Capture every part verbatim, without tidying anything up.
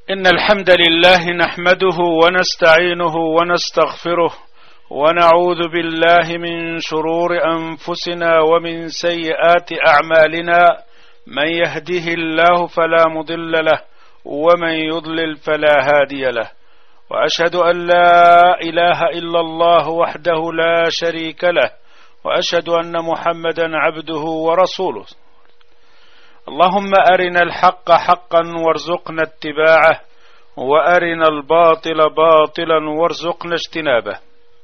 إن الحمد لله نحمده ونستعينه ونستغفره ونعوذ بالله من شرور أنفسنا ومن سيئات أعمالنا. من يهده الله فلا مضل له ومن يضلل فلا هادي له، وأشهد أن لا إله إلا الله وحده لا شريك له، وأشهد أن محمدا عبده ورسوله. اللهم أرنا الحق حقا وارزقنا اتباعه، وأرنا الباطل باطلا وارزقنا اجتنابه.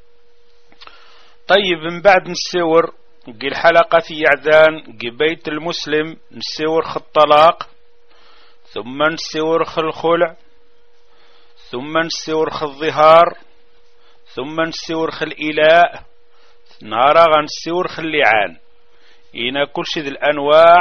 طيب، من بعد نسور قي الحلقة في يعذان قي بيت المسلم، نسور خ الطلاق، ثم نسور خ الخلع، ثم نسور خ الظهار، ثم نسور خ الإلاء، نهارا غنسور خ اللعان. إنا كل شي ذي الأنواع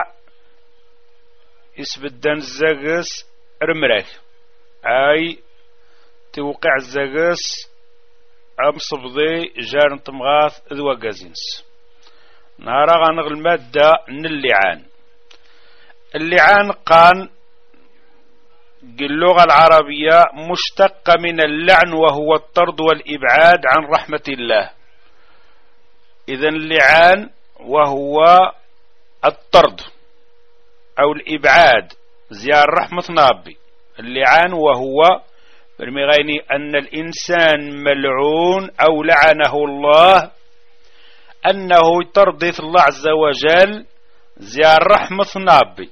يسبدان الزاقس رمراك، أي توقع الزاقس أمصبضي جار نتمغاث ذو قازينس. نهارا غنغ المادة من اللعان. اللعان قان اللغة العربية مشتقة من اللعن، وهو الطرد والإبعاد عن رحمة الله. إذن اللعان وهو الطرد أو الإبعاد زيار رحمة نابي. اللعان وهو بالمغيني أن الإنسان ملعون أو لعنه الله، أنه يطردي الله عز وجل زيار رحمة نابي،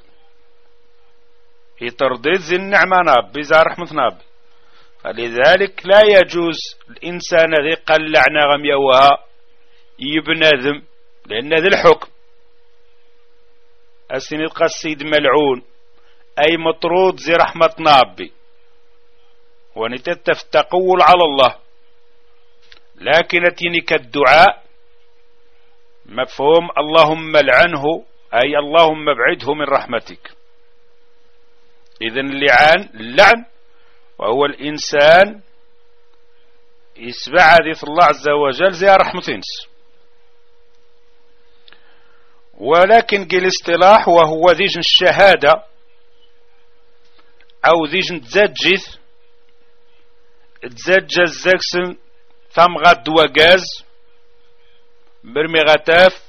يطردي زي النعمة نابي زيار رحمة نابي. فلذلك لا يجوز الإنسان ذي قال لعنة غميوها يبنذم، لأن ذي الحكم أسين يبقى السيد ملعون أي مطرود زي رحمة نابي، ونتتف تقول على الله. لكن اتينك الدعاء مفهوم اللهم لعنه أي اللهم ابعده من رحمتك. إذن اللعان اللعن وهو الإنسان يسبع ذي الله عز وجل زي رحمة. ولكن قل الاصطلاح وهو ذيجن الشهادة أو ذيجن تزجث تزجى الزاكسن ثم غاد وقاز برمي غتاف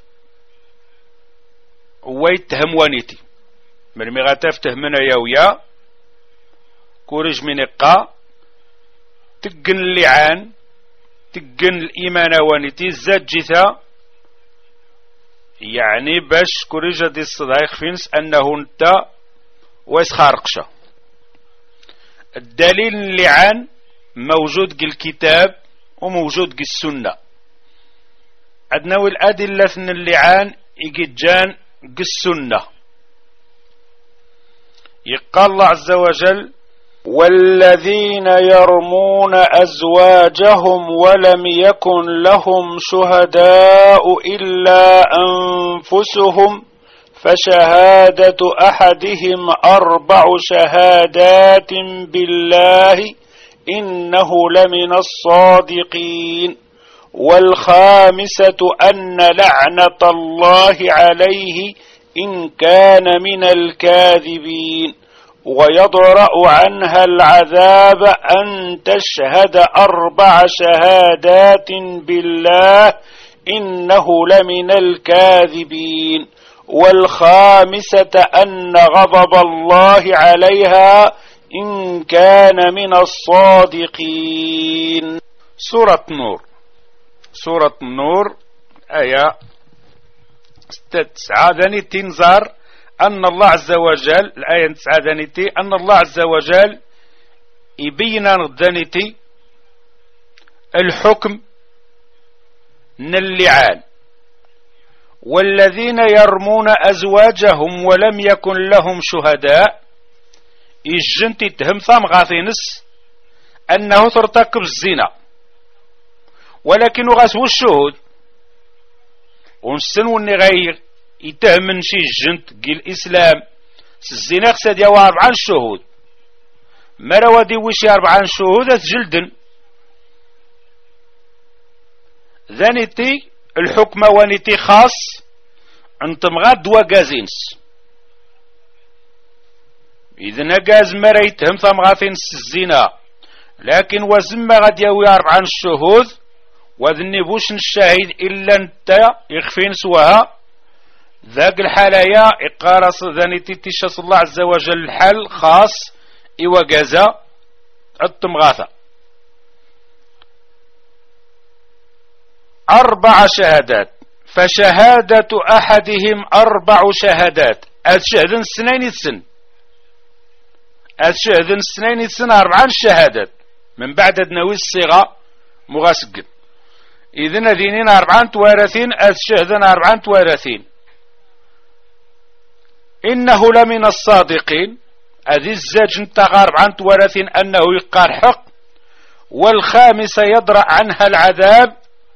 ويتهم وانيتي برمي غتاف تهمنا يويا كورج من إقا تقن اللعان تقن الإيمان وانيتي الزجثة، يعني باش كوريجا دي الصدايق فينس أنه انت ويسخارقشا. الدليل اللعان موجود في الكتاب وموجود في السنة. عندنا الأدلة في اللعان يجان في السنة. يقال الله عز وجل: والذين يرمون أزواجهم ولم يكن لهم شهداء إلا أنفسهم فشهادة أحدهم أربع شهادات بالله إنه لمن الصادقين، والخامسة أن لعنة الله عليه إن كان من الكاذبين، ويضرأ عنها العذاب أن تشهد أربع شهادات بالله إنه لمن الكاذبين، والخامسة أن غضب الله عليها إن كان من الصادقين. سورة النور. سورة النور آية تسعة ذني تنظر أن الله عز وجل الآية تسعة ذنيتي أن الله عز وجل يبين ذنيتي الحكم من اللعان. والذين يرمون أزواجهم ولم يكن لهم شهداء يجنتي تهم ثام غاثينس أنه ترتكب الزنا، ولكن غاسو الشهود ونسن وني غير يتهم شي جنت قي الإسلام الزنا خسد يوا أربعان شهود، مرا ودي وشي أربعان شهود جلدن. ذنتي الحكم ونتي خاص انتم غاد وقازينس إذن أجاز مريتهم ثم غاثين الزنا، لكن وزم غد يوي أربعة الشهود وذني بوش الشاهد إلا انت يخفين سواها ذاك الحالايا إقارص ذاني تتشص الله عز وجل الحل خاص إيوا جازا التمغاثة. أربع شهادات، فشهادة أحدهم أربع شهادات. أشهدن السنين السن أشهدن السنين السن أربعا شهادات من بعد دنوي الصيغة مغاسق. إذن ذينين أربعان توارثين أشهدن أربعان توارثين. إنه لمن الصادقين، أذي الزاج انتغى أربعان توارثين أنه يقار حق. والخامسة يدرأ عنها العذاب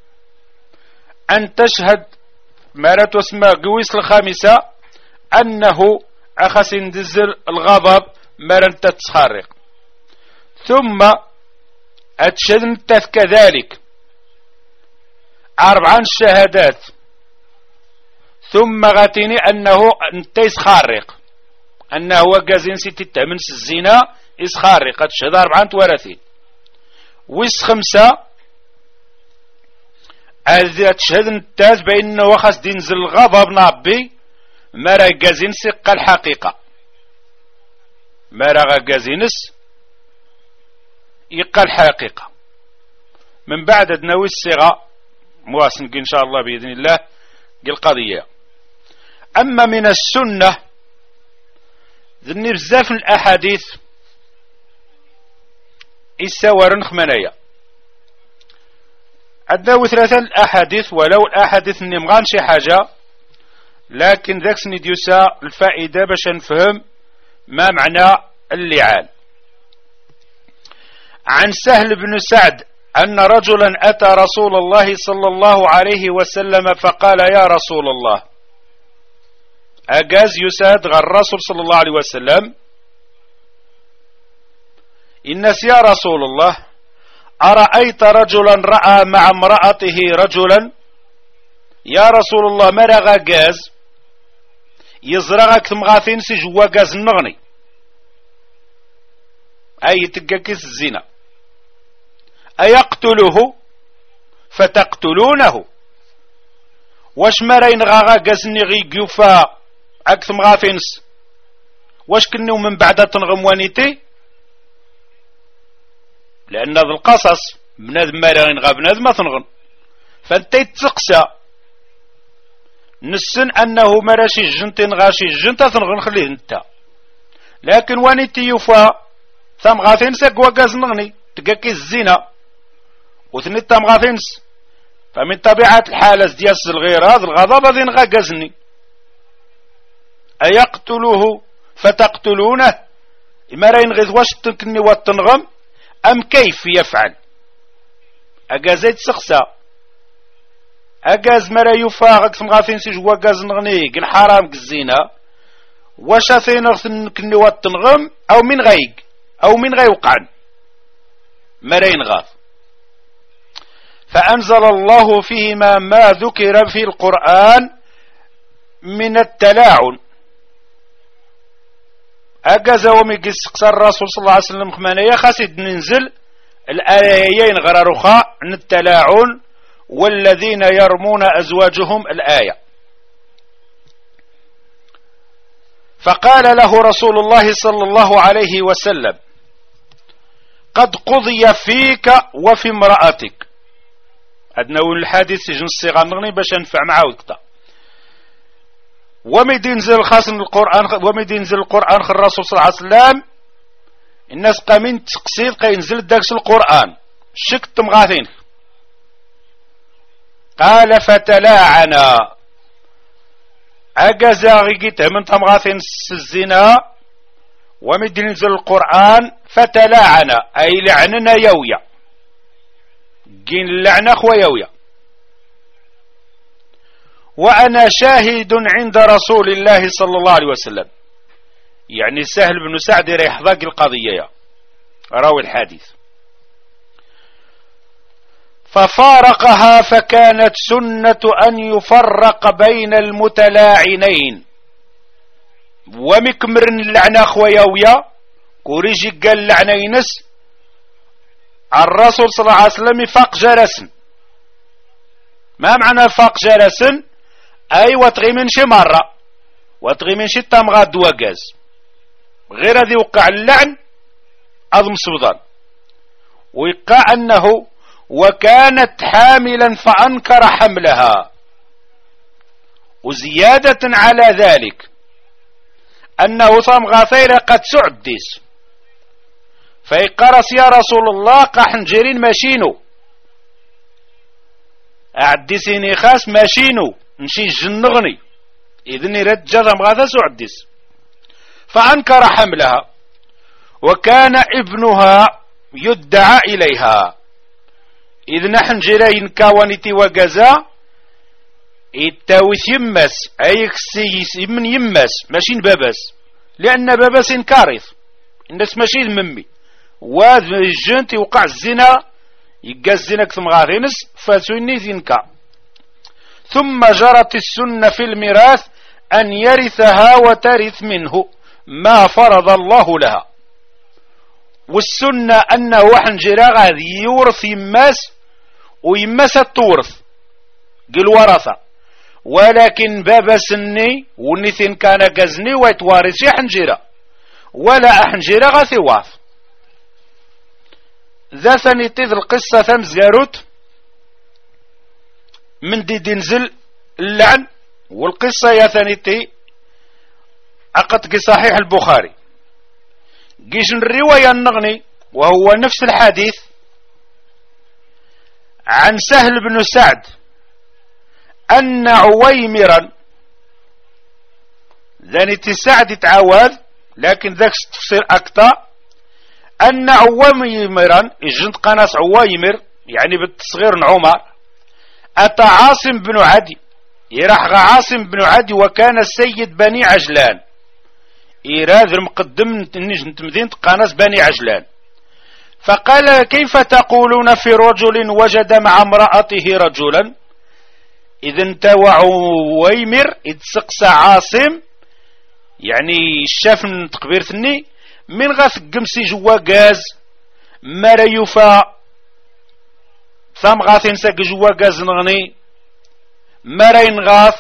أن تشهد ما لا تسمى قويس الخامسة أنه أخس اندزل الغضب ما لن تتخارق. ثم أتشهد انتث كذلك أربعان شهادات، ثم غاتيني أنه انتيس خارق، أنه وقازين ستة من الزنا إس خارق. أتشهد أربعان توارثين. ويس خمسة أذي تشهد التاز بأنه وخص دينزل الغضب نابي ما راه قازين سق الحقيقة، ما راه قازينس يقى الحقيقة. من بعد دناوي الصيغة مواسن إن شاء الله بإذن الله القضية. أما من السنة ذني بزاف الأحاديث إساورن خمانية. عندنا ثلاثة الأحاديث، ولو الأحاديث نمغان شي حاجة، لكن ذاك سنديوسا الفائدة باش نفهم ما معنى اللعان. عن سهل بن سعد أن رجلا أتى رسول الله صلى الله عليه وسلم فقال يا رسول الله، أجاز يساد غير الرسول صلى الله عليه وسلم، إنس يا رسول الله أرأيت رجلا رأى مع امرأته رجلا، يا رسول الله مرغا جاز يزرغك ثمغاثين سجوا جاز النغني أي تقاكس الزنا، أيقتله فتقتلونه؟ واش مرين غاغا جازني غي قيوفا أكثم غافينس واش كنو من بعد تنغم وانيتي؟ لأن ذا القصص بنادم مرين غا بنادم ما تنغم، فانت تقسى نسن أنه مراشي الجنتين غاشي الجنتا تنغم خليه انت، لكن وانيتي يوفا ثم غافينس أقوى جاز نغني تقاكي الزنا وثني تام غافينس. فمن طبيعة الحالة ديال الغير هذا الغضب الذي نغاقزني. أيقتله فتقتلونه؟ إما راين غيظ واش تنكني واتنغم أم كيف يفعل؟ أجازيت سخسا أجاز مرا يفاغك ثم غافين سيجوا جاز نغني قل حرام الزينة واش ثين تنكني واتنغم أو من غيق أو من غيوقعن مرين غاف. فأنزل الله فيهما ما ذكر في القرآن من التلاعن. أجاز وميقس قصر الرسول صلى الله عليه وسلم خمانية خاسد ننزل الآيين غرارخا عن التلاعن والذين يرمون أزواجهم الآية. فقال له رسول الله صلى الله عليه وسلم قد قضي فيك وفي امرأتك. أدنى الحديث جن الصيغة نغني باش نفع معاه وقتا. وميد ينزل الخاصم القرآن وميد ينزل القرآن خ الرسول صلى الله عليه وسلم الناس قامين تقصيد قينزل داكس القرآن شك تمغاثين. قال فتلاعنا أجازا غيقيته من تمغاثين الزنا وميد ينزل القرآن فتلاعنا أي لعننا يويا جين اللعنة خويويا. وأنا شاهد عند رسول الله صلى الله عليه وسلم، يعني سهل بن سعد ريح ذاك القضية راوي الحديث. ففارقها فكانت سنة أن يفرق بين المتلاعنين. ومكمرن اللعنة خويا ويا كوريجي قال اللعنة ينس الرسول صلى الله عليه وسلم فاق جرسن. ما معنى فاق جرسن؟ أي وتغي من شي مرة وتغي من شي تامغا دواقاز غير هذه وقع اللعن أظم سبضان ويقع أنه وكانت حاملا فأنكر حملها. وزيادة على ذلك أنه صمغا ثيرة قد سعدس فيقرس يا رسول الله قاحن جيرين ماشينو أعدسيني خاص ماشينو نشي جنغني إذن يرد جرم غاثة سعدس فأنكر حملها وكان ابنها يدعى إليها. إذ نحن جيرين كاوانيتي وقزا التاويث يمس أي كسيس من يمس ماشين بابس لأن بابس كارث الناس ماشين ممي وهذا الجنت يوقع الزنا يقى الزنا كثم غاثينس فسني ذنكا. ثم جرت السنة في الميراث أن يرثها وترث منه ما فرض الله لها. والسنة أنه وحن جرا غادي يورث يماس ويماس التورث قل ورثة ولكن بابا سني ونثن كان قزني ويتوارث حنجرة ولا أحنجرة غاثي واث. ذا ثانيتي ذي القصة ثمز جاروت من دي دنزل اللعن. والقصة يا ثانيتي أقد صحيح البخاري جيش الرواية النغني وهو نفس الحديث عن سهل بن سعد أن عويمرا ذاني سعد تعاوذ لكن ذاك تفسير أكثر أن عويمرا الجند قناص عويمر يعني بالتصغير عمر أتى عاصم بن عدي يراح عاصم بن عدي وكان السيد بني عجلان إيراد المقدم مدينة قناص بني عجلان. فقال كيف تقولون في رجل وجد مع امرأته رجلا؟ إذا انتوى عويمر اتسقس عاصم يعني الشاف من تقبير ثني من غاث قمسي جوا غاز مرا يفا ثم غاث ينساق جوا غاز نغني مرا ينغاث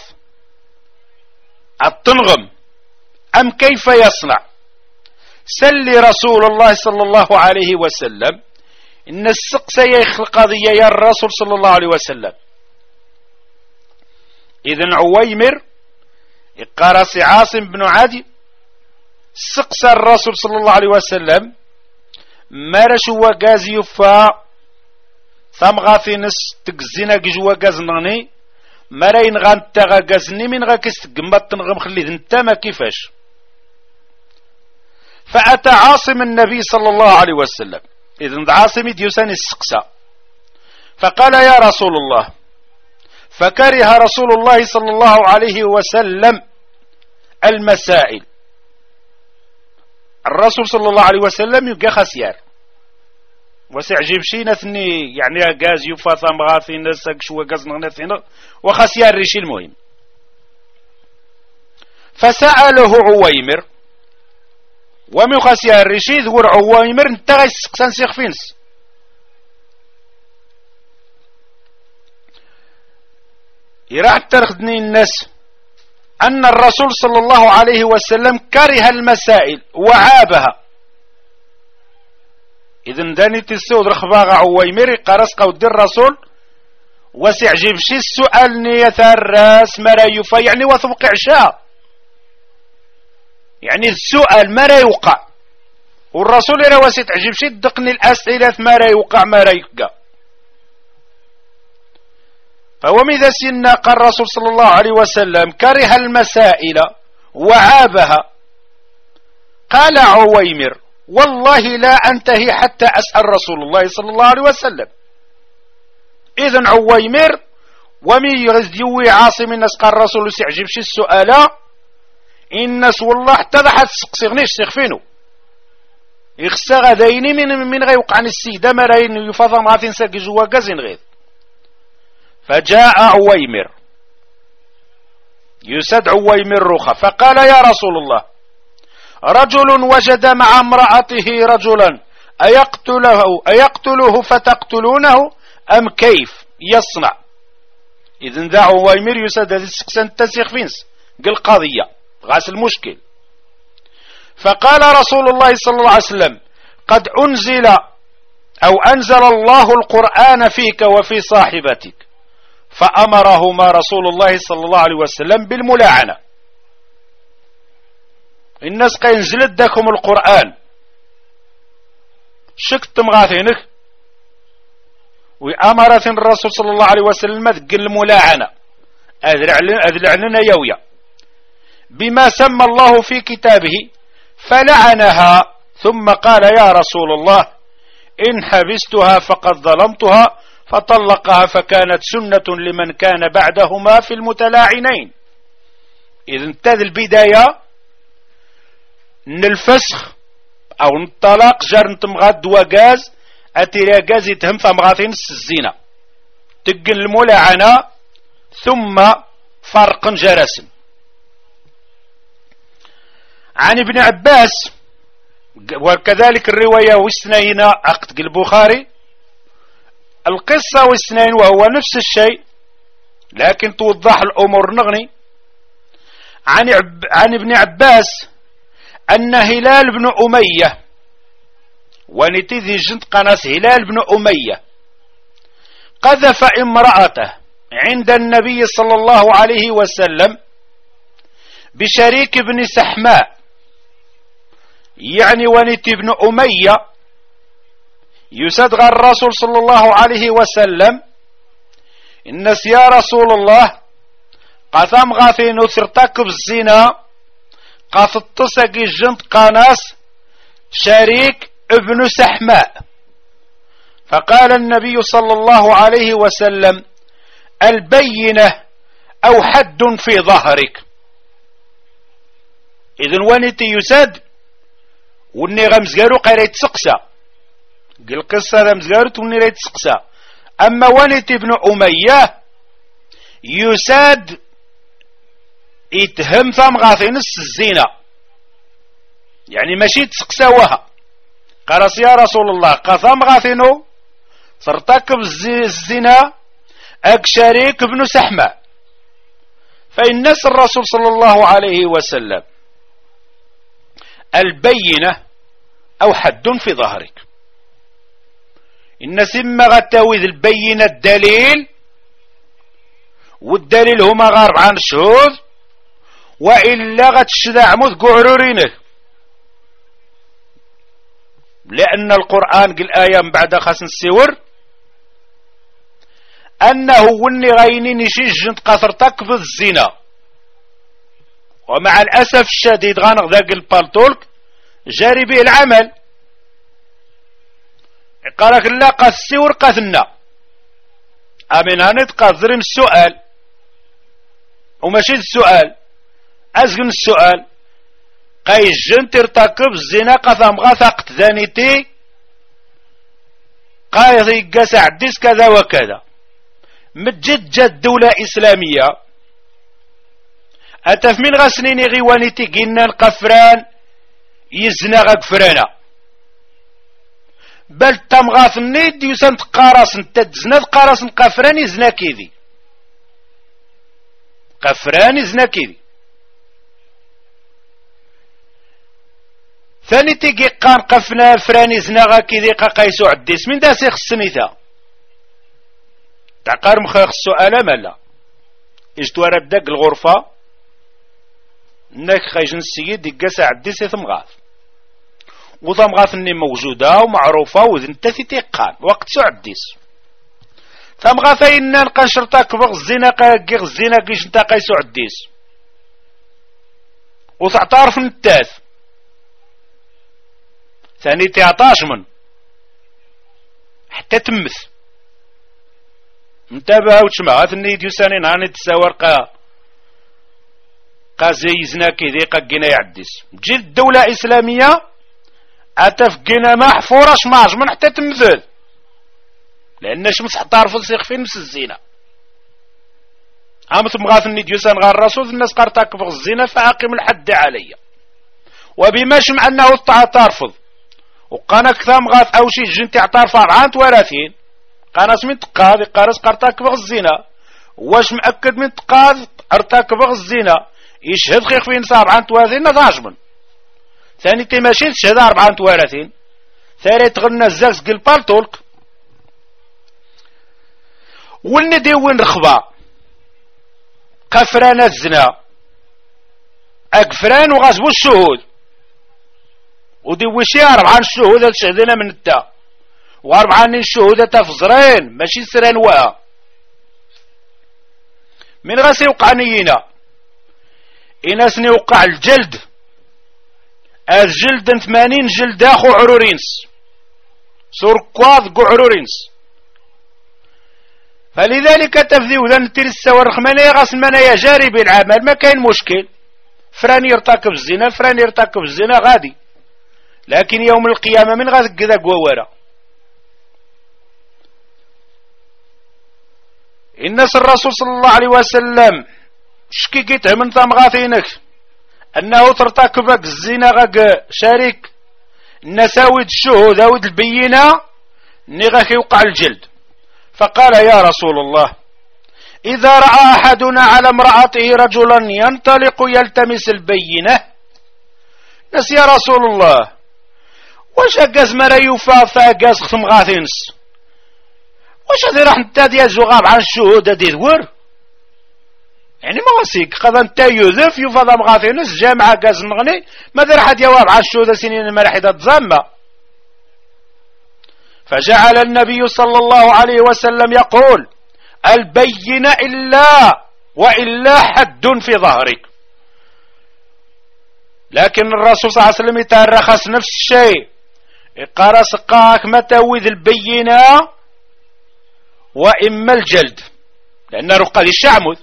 التنغم أم كيف يصنع؟ سل رسول الله صلى الله عليه وسلم إن السقس يخلق قضية يا الرسول صلى الله عليه وسلم. إذن عويمر قرص عاصم بن عدي سقس الرسول صلى الله عليه وسلم مرش وقاز يفا ثم غاثي نس تقزينا جوا قاز نغني مرين غان تغا قازني من غا كيس تقمت تنغم خلي ذنتما كيفاش. فأتى عاصم النبي صلى الله عليه وسلم إذن عاصم ديوسان السقسا فقال يا رسول الله فكره رسول الله صلى الله عليه وسلم المسائل. الرسول صلى الله عليه وسلم يبقى خسيار وسيعجب شي نثني يعني غاز يفاثا مغاثي نسك شو غاز نغنثينا وخسيار ريشي المهم. فسأله عويمر ومن خسيار ريشي ذور عويمر انتغي سقسان سيخ فينس يراح ترخدني الناس أن الرسول صلى الله عليه وسلم كره المسائل وعابها. إذن داني تسود رخباغ عويمر قرص قود الرسول وسيعجب شي السؤال نية الراس مرا يفا يعني وثبق عشاء يعني السؤال مرا يوقع والرسول يرى وسيتعجب شي دقني الأسئلة مرا يوقع مرا يقع. فومذا سينا قال الرسول صلى الله عليه وسلم كره المسائل وعابها. قال عويمر والله لا أنتهي حتى أسأل رسول الله صلى الله عليه وسلم. إذن عويمر ومي يغزيوي عاصم الناس قال الرسول سيعجب شي السؤال الناس والله اتضحت سقسيغنيش سيخفينو يخسى غذيني من من غيوقع عن السيدة مرين يفضل غاثين ساقي جوا قازين غيث. فجاء عويمر يسد عويمر رخى فقال يا رسول الله رجل وجد مع امرأته رجلا أيقتله, أيقتله فتقتلونه أم كيف يصنع؟ إذن ذا هو يمير يساد هذه السكسان تسيخ فينس قل قضية غاس المشكل. فقال رسول الله صلى الله عليه وسلم قد أنزل أو أنزل الله القرآن فيك وفي صاحبتك، فأمرهما رسول الله صلى الله عليه وسلم بالملاعنة. الناس قينزلت داكم القرآن شكت مغاثينك وأمرت الرسول صلى الله عليه وسلم ذك الملاعنة أذلع لنا يويا بما سمى الله في كتابه، فلعنها ثم قال يا رسول الله إن حبستها فقد ظلمتها، فطلقها فكانت سنة لمن كان بعدهما في المتلاعنين. إذن تذ البداية الفسخ أو الطلاق جار نتمغاد وغاز أتيرا غاز يتهم فمغاثين الزنا تقن الملاعنة ثم فرق جرس. عن ابن عباس وكذلك الرواية واثنين عقد البخاري القصة واثنين وهو نفس الشيء لكن توضح الأمور نغني. عن, عب عن ابن عباس أن هلال بن أمية ونتذي جنت قناس هلال بن أمية قذف امرأته عند النبي صلى الله عليه وسلم بشريك بن سحماء، يعني ونتي بن أمية يسدغ الرسول صلى الله عليه وسلم الناس يا رسول الله قثم غاثين وثرتكب الزنا قاثتصق الجنت قناس شريك ابن سحماء. فقال النبي صلى الله عليه وسلم البينة أو حد في ظهرك. إذن ونتي يساد وني غمزقارو قيريت سقسا قل قصة غمزقارو وني ريت سقسا. أما ونتي ابن أمية يساد يتهم ثم غاثين الزينة يعني ماشي تسقسا وها قرص يا رسول الله قثم غاثينو ترتكب الزنا اك شريك ابن سحمة. فإنس الرسول صلى الله عليه وسلم البينة أو حد في ظهرك. إن سما غتاويذ البينة الدليل والدليل هما غارب عن الشهود وإلا غتشدع مذ قعرورينه، لأن القرآن قل آية بعد خاص السور أنه وني غيني نشيج قصرتك في الزنا. ومع الأسف الشديد غانغ ذاك البالتولك جاري به العمل قالك لا قاسي ورقثنا أمين هاني تقذرم السؤال وماشي السؤال أزغن السؤال قايجن ترتكب الزنا قثم غثقت ذانيتي قايضي قاس عديس كذا وكذا متجدجة دولة إسلامية أتف من غسنيني غيوانيتي قلنا القفران يزنا غقفرانا بل تم غاثني ديوسان تقارسن تدزنا تقارسن قفران يزنا كيدي قفران يزنا كيدي. ثاني تيجي قان قفنا فراني زناغا كيدي قايسو عديس من دا سيخ السميثة تعقار مخيخ السؤال مالا اجتوا ردك الغرفة ناك خيجن السيد يقاسا عديس يثمغاث وثمغاث اني موجودة ومعروفة وذن تثي تيقان وقت سو عديس ثمغاث اينا نقان شرطاك بغ الزينا قاقيغ الزينا قيش نتا قايسو عديس وتعتارف نتاث ثاني تعطاش من حتى تمث انتبه وتشمع هاثني ديوساني نهاني تساور قا قا زيزنا كيدي قا قينا يعديس تجي الدولة إسلامية أتفقنا محفورش ماج من حتى تمثل لأن شمس حطار فلسيخ فين مس الزينة عامت مغاثني ديوسان غار الرسول الناس قارتاك بغ الزينة فعاقم الحد عليا وبماش مع أنه ترفض وقانا كثام غاث أو شي جنتي اعترف أربعة وثلاثين قانا سمين تقاضي قارس قرتاك بغ الزنا واش مأكد من تقاض ارتكب الزنا يشهد خيخ فين سبعة وثلاثين نضاجمن ثاني تماشي تشهد أربعة وثلاثين ثاني تغنى الزاكس قل بالتولك والندي وين رخبة قفران الزنا أكفران وغزبو الشهود ودي وشي أربعة الشهود تشهدنا من التا وأربعة الشهود تفزرين ماشي سران وها من غاسي وقع نينا إناسني وقع الجلد الجلد ثمانين جلد أخو عرورينس سوركواض قو عرورينس فلذلك تفذيو ذا نترسى والرخمانية غاس المنايا جاري بالعمل ما كاين مشكل فران يرتكب الزنا فران يرتكب الزنا غادي لكن يوم القيامة من غاز كذا قوارا الناس الرسول صلى الله عليه وسلم شكي قيته من ثم غاثينك أنه ترتكبك الزنا غاق شريك نساوي الشهود أو البينة نغاك يوقع الجلد فقال يا رسول الله إذا رأى أحدنا على امرأته رجلا ينطلق يلتمس البينة نس يا رسول الله واش أقاز مرا يوفا فأقاز ختم غاثينس واش هذي راح نتادي الزغاب عن الشهود هذي ذور يعني ما واسيك قضا نتا يوذف يوفا مغاثينس جامعة قاز نغني ماذا راح يواب عن الشهود سنين مراحدة تزامة فجعل النبي صلى الله عليه وسلم يقول البينة إلا وإلا حد في ظهرك لكن الرسول صلى الله عليه وسلم يترخص نفس الشيء يقرص قاك متى وذ البينة وإما الجلد لأن رقى الشعمذ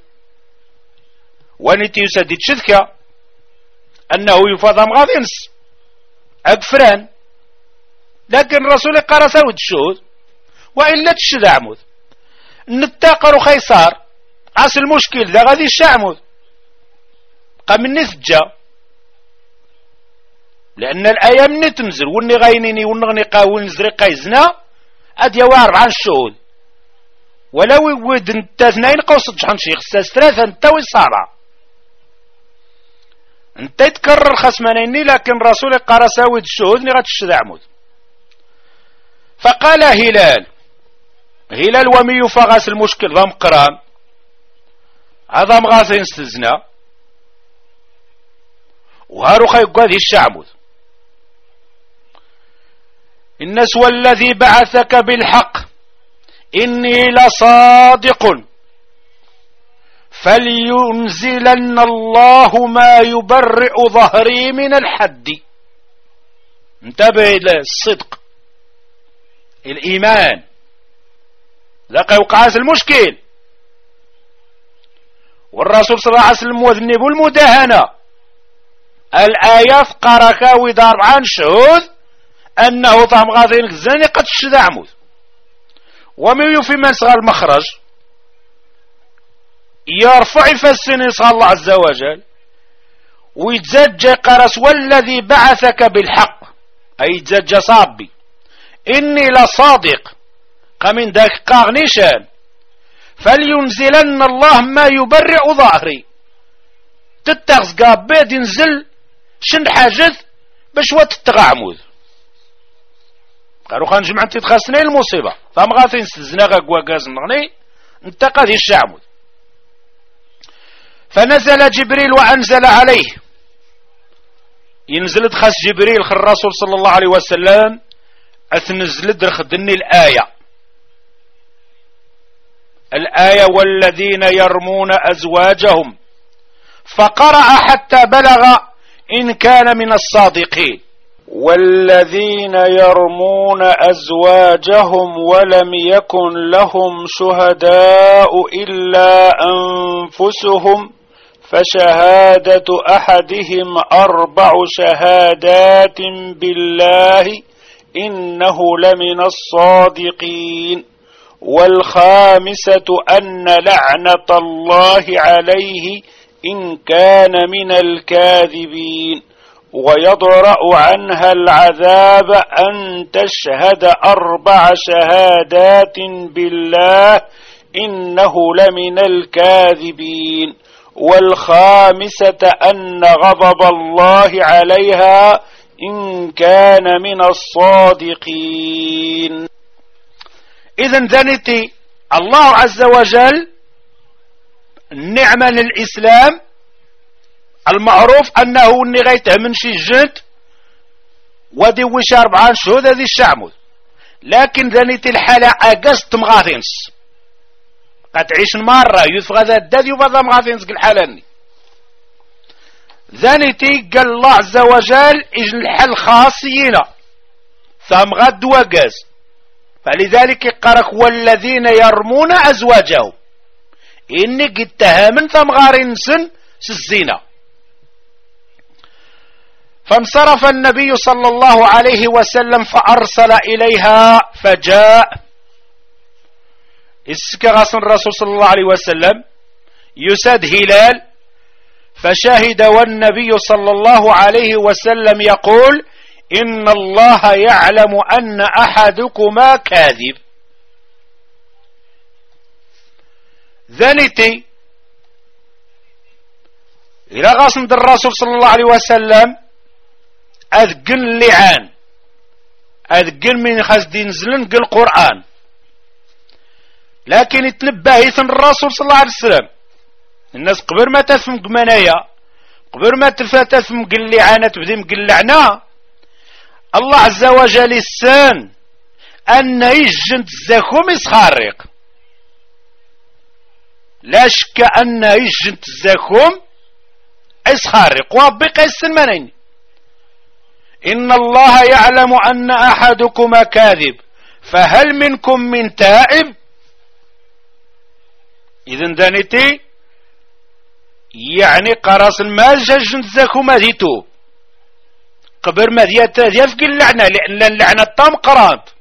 ونتي يسدد شذكة أنه يفضى مغاثنس أكفران لكن الرسول قال سود الشهود وإلا تشد عمود نتاقر خيصار عس المشكل ذا غادي الشعمذ قام النسجة لأن الآية من تنزل وني غاينيني ونغني قاول نزري قايزنا أدي وارب عن الشهود ولو يود انت اثنين قوصد جحن شيخ ستاس ثلاثة انت والصارع انت يتكرر خصمانيني لكن رسول قال ساود الشهود نغات الشد عمود فقال هلال هلال ومي فغاس المشكل ضم قران هذا مغاثين استزنا وهارو خيق هذه الشعمود الناس والذي بعثك بالحق إني لصادق فلينزلن الله ما يبرئ ظهري من الحد انتبه إلى الصدق الإيمان لقى وقعات المشكل والرسول صلى الله عليه وسلم وذنب المداهنة الآيات قركا ودار عن شهود أنه طعم غاثين الزاني قد شد عمود ومن في من صغى المخرج يرفع فالسن صلى الله عز وجل ويتزجى قرس والذي بعثك بالحق أي يتزجى صابي إني لصادق قمن ذاك قاغنيشان فلينزلن الله ما يبرئ ظهري تتغز قابيد ينزل شن حاجث باش وتتغعمود قالوا خان جمعت تتخسني المصيبة فهم غاثين ستزناغا قواقاز نغني انتقذ الشعمود فنزل جبريل وأنزل عليه ينزل خاص جبريل خل الرسول صلى الله عليه وسلم أثنزل درخدني الآية الآية والذين يرمون أزواجهم فقرأ حتى بلغ إن كان من الصادقين والذين يرمون أزواجهم ولم يكن لهم شهداء إلا أنفسهم فشهادة أحدهم أربع شهادات بالله إنه لمن الصادقين والخامسة أن لعنة الله عليه إن كان من الكاذبين ويضرأ عنها العذاب أن تشهد أربع شهادات بالله إنه لمن الكاذبين، والخامسة أن غضب الله عليها إن كان من الصادقين. إذن ذنتي الله عز وجل النعمة للإسلام المعروف أنه اللي غيته من شي جند ودي وش أربعان شهود هذه الشعمود، لكن ذنتي الحالة أقست مغاثينس قد تعيش مرة يثغى ذا الداد يبضى مغاثينس الحالة ذنتي قال الله عز وجل إجن الحل خاصينا ثم غد وقاز، فلذلك قرك والذين يرمون أزواجهم إني قد تهامن ثم غارين سن سزينة. فانصرف النبي صلى الله عليه وسلم فأرسل إليها فجاء اسكغاس الرسول صلى الله عليه وسلم يساد هلال فشهد والنبي صلى الله عليه وسلم يقول إن الله يعلم أن أحدكما كاذب. ذنتي إلى غاصن الرسول صلى الله عليه وسلم أذقن اللعان أذقن من خزدين زلن قل القرآن، لكن يتنبهيث الرسول صلى الله عليه وسلم الناس قبل ما تفهم قمنايا قبل ما تفهم قل اللعانة تبدي مقل لعنة الله عز وجل السان أن يجن تزاكم يسخارق، لا شك أن يجن تزاكم يسخارق وابقى السلمانين. إن الله يعلم أن أحدكما كاذب فهل منكم من تائب. إذن دانيتي يعني قراص المال جن تزاكم هذيتو قبر ما ديات يفق اللعنة، لأن اللعنة تام قرانت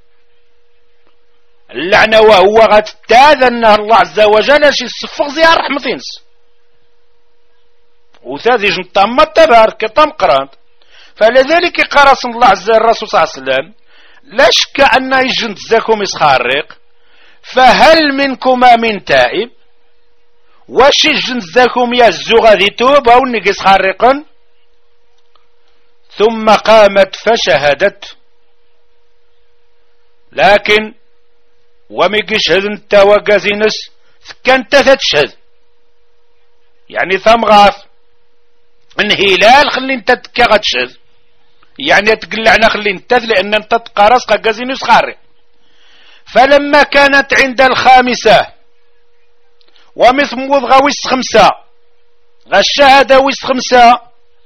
اللعنة وهو غتتاذ أن الله عز وجل شي الصفق زيار رحمتينس وثاذي جن تام التبارك تام قرانت. فلذلك قرص الله عز وجل الرسول صلى الله عليه وسلم لا شك أن يجن تزاكم يسخارق فهل منكما من تائب، واش يجن تزاكم يزو غادي توب أو نقص خارقا. ثم قامت فشهدت، لكن وميقشهد انت وقازينس كانت تتشهد يعني ثم غاف انهلال خلي انت تكا تشهد يعني تقلعنا خلي انت لان انت تقارس قازينس خارق. فلما كانت عند الخامسة ومثل وضغا ويس خمسة غالشهادة ويس خمسة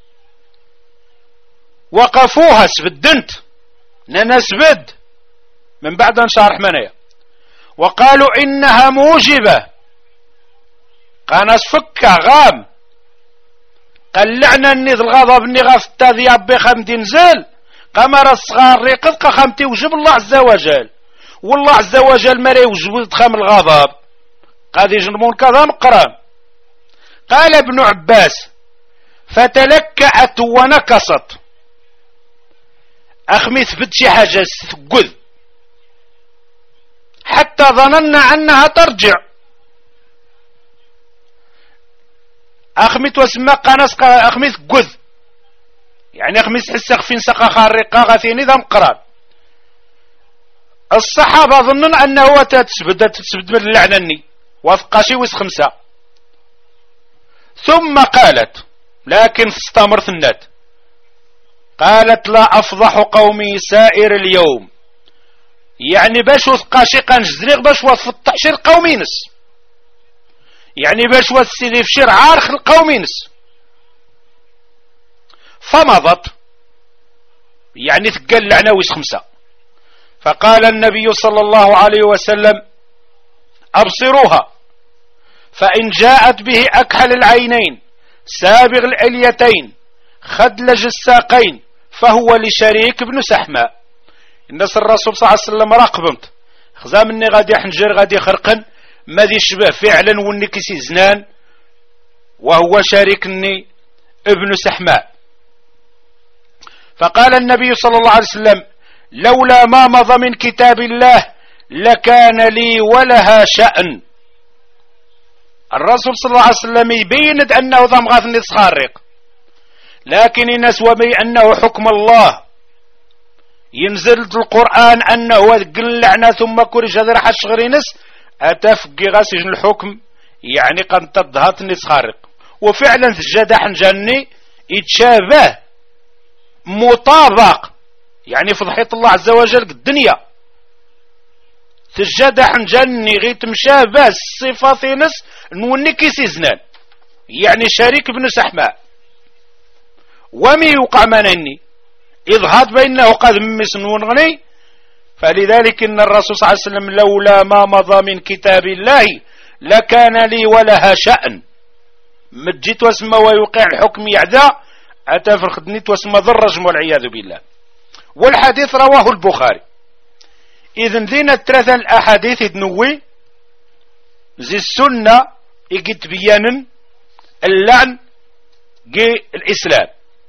وقفوها سبدنت نانا سبد من بعد ان شرح منايا وقالوا انها موجبة قاناس فكا غام قلعنا النذ الغضب اني غفتا ذياب بخم دينزل قمر الصغار ريقض قخمتي وجب الله عز وجل، والله عز وجل ما يوجب دخام الغضب قاد يجنبون كذا مقران. قال ابن عباس فتلكأت ونكصت أخمي ثبت شي حاجة ثقل حتى ظننا أنها ترجع. أخميت وسمى قناص أخميت قذ يعني أخميت حس أخفين سقا خارقة غثيني ذا مقران. الصحابة ظنن أنه تتسبد تتسبد من اللعنني وثقاشي ويس خمسة. ثم قالت لكن استمرت النت قالت لا أفضح قومي سائر اليوم يعني باش وثقاشي قنجزريق باش وثفتح شير قومينس يعني باش وثسيدي في شير عارخ القومينس. فمضت يعني ثقل لعنة ويس خمسة. فقال النبي صلى الله عليه وسلم أبصروها فإن جاءت به أكحل العينين سابغ العليتين خدلج الساقين فهو لشريك بن سحماء. الناس الرسول صلى الله عليه وسلم راقبمت خزام اني غادي حنجر غادي خرقن ما دي شبه فعلا وني كيسي زنان وهو شريكني ابن سحماء. فقال النبي صلى الله عليه وسلم: لولا ما مضى من كتاب الله لكان لي ولها شأن. الرسول صلى الله عليه وسلم يبين أنه ضم غاث نتخارق، لكن الناس وبي أنه حكم الله ينزل القرآن أنه قل لعنة ثم كورج هذا راح الشغرينس أتفقي غاسج الحكم، يعني قد تضهط نتخارق. وفعلا الجدح جني يتشابه مطابق، يعني فضحية الله عز وجل الدنيا تجدح جني غيت مشابه الصفات نس نوني كيسي زنان، يعني شريك بن سحماء. ومي يوقع منني إظهاد بينه قد ممسن ونغني. فلذلك إن الرسول صلى الله عليه وسلم لولا ما مضى من كتاب الله لكان لي ولها شأن. مجيت واسمى ويوقع الحكم يعداء أتفر خدنيت واسمى ذرجم والعياذ بالله. والحديث رواه البخاري. إذن ذين الثلاثة الأحاديث دنوي زي السنة إجت بيانا اللعن جي الإسلام.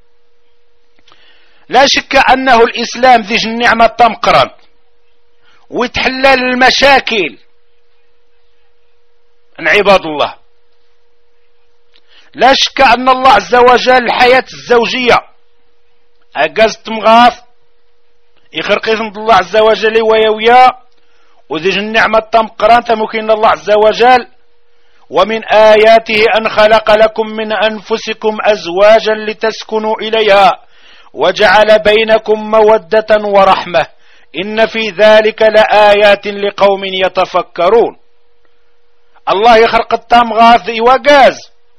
لا شك أنه الإسلام ذي النعمة تمقرن ويتحلل المشاكل عن عباد الله. لا شك أن الله عز وجل الحياة الزوجية أجاز تمغاث يخرق يثمد الله عز وجل ويويا وذي النعمة تمقران تمكن الله عز وجل: ومن آياته أن خلق لكم من أنفسكم أزواجا لتسكنوا إليها وجعل بينكم مودة ورحمة إن في ذلك لآيات لقوم يتفكرون. الله يخرق التمغاث وقاز،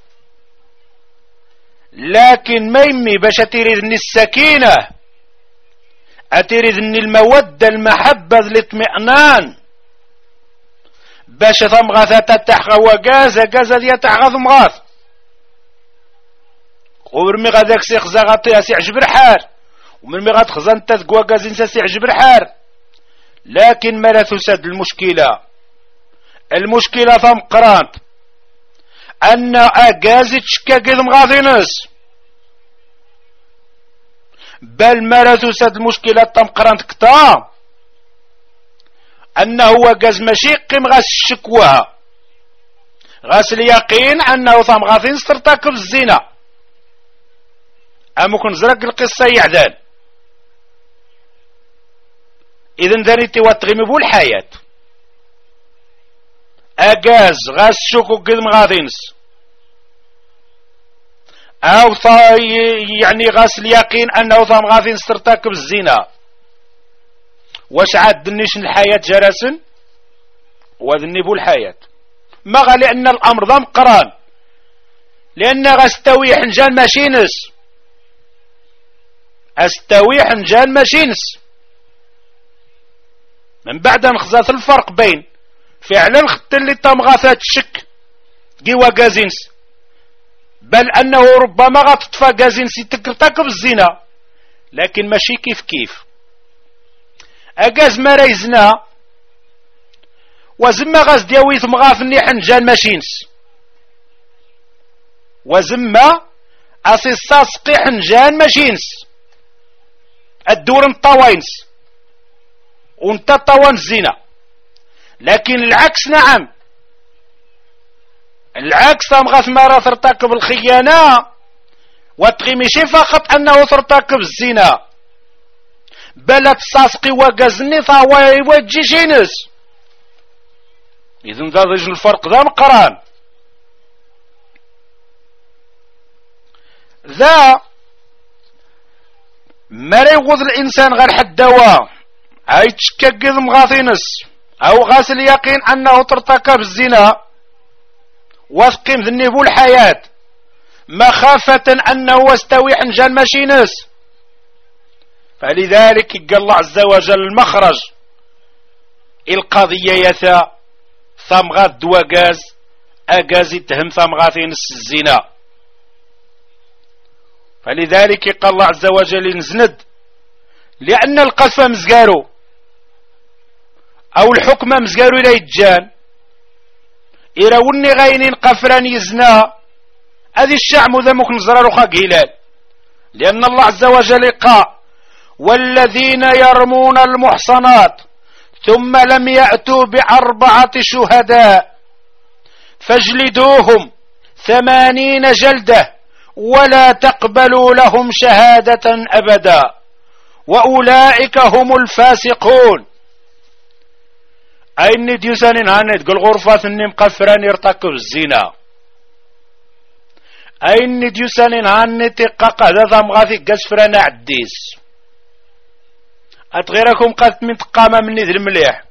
لكن ما يمي باش تريدني السكينة، أتريدني المودة المحبة الاطمئنان باش تمغاث تتحغى وقاز قاز دي تحغى ثمغاث ومرمي غاداك سيخزا غطيها سيعجب الحار ومرمي غاد خزان تذقوا قازين سيعجب الحار. لكن ما لا تسد المشكلة. المشكلة ثم قرانت أن أقازي تشكا قيد مغاثينس، بل ما لا تسد المشكلة ثم قرانت كتا أنه هو قاز ماشي قيم غاس الشكوى، غاس اليقين أنه ثم غاثين سترتكب الزنا. أمكن زرق القصة يعدان. إذن ذريتي واتغيمي بو الحياة أقاز غاس شكو قد مغاثينس أو يعني غاس اليقين أنه ثم غاثين سترتكب الزنا. واش عاد دنيش الحياة جراسن وذني بو الحياة ما غا لأن الأمر ضم قران، لأن غاستوي حنجان ماشينس أستوي حنجان ماشينس. من بعد نخزات الفرق بين فعلا خط اللي تمغاثات الشك جوا قازينس، بل أنه ربما غتطفى قازينس ترتكب الزنا، لكن ماشي كيف كيف. أقاز ما ريزنا وزما غاز ديوي ثمغاثني حنجان ماشينس وزما أسي ساسقي حنجان ماشينس الدور الطوينس وانت طوان الزنا. لكن العكس نعم، العكس تمغاث مرة ترتكب الخيانة وتغيمشي فقط أنه ترتكب الزنا، بل تساسقي وقزني فهو يوجي شينس. إذن ذا ضيج الفرق ذا مقران. ذا ما يغض الإنسان غير حد دواء هاي تشكك مغاثينس أو غاس اليقين أنه ترتكب الزنا وثقيم ذنبو الحياة مخافة أنه استوي حنجان ماشينس. فلذلك قال الله عز وجل المخرج القضية يثا ثمغاث دواقاز أقاز يتهم ثمغاثينس الزنا. فلذلك قال الله عز وجل نزند لأن القذف مزقارو أو الحكم مزقارو إلى يجان إراوني غاينين قفران يزنا هذه الشعب ذا ممكن زرارو خاق هلال، لأن الله عز وجل قال والذين يرمون المحصنات ثم لم يأتوا بأربعة شهداء فاجلدوهم ثمانين جلدة ولا تقبلوا لهم شهادة أبدا وأولئك هم الفاسقون. أين ديوسانين هاند قل غرفة النم قفران يرتكب الزنا. أين ديوسانين هاند تقاق هذا مغاثي قسفران عديس أتغيركم قد من تقامة من ذي المليح.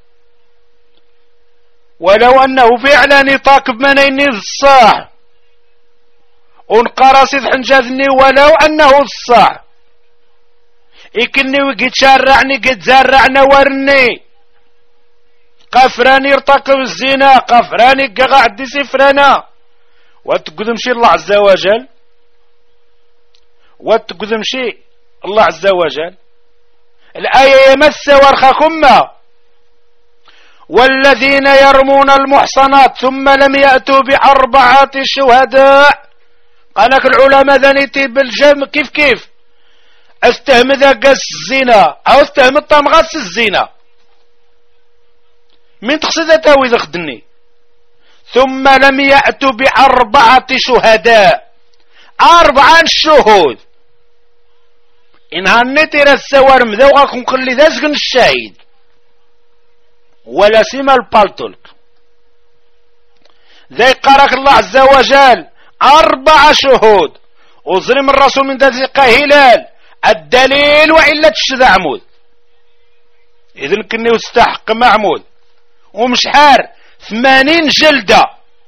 ولو أنه فعلا يطاقب منين الصاح ونقرص حنجاذني ولو أنه الصاح إكني وقد شارعني قد زرعنا ورني قفراني يرتكب الزنا قفراني قاعد سفرنا وتقدم شي الله عز وجل وتقدم شي الله عز وجل. الآية يمس ورخكم والذين يرمون المحصنات ثم لم يأتوا بأربعة شهداء قالك العلماء ذنيتي بالجمع كيف كيف استهم ذا قس الزنا أو استهم الطمغس الزنا من تقصد تاوي ذا خدني ثم لم يأتوا بأربعة شهداء أربعة شهود إن هنتي رسوار مذوقكم كل ذا سكن الشاهد ولا سيما البالتولك ذي قارك الله عز وجل أربع شهود وظلم الرسول من ذلك هلال الدليل وإلا تشذ عمود إذن كني يستحق معمود ومشحار ثمانين جلدة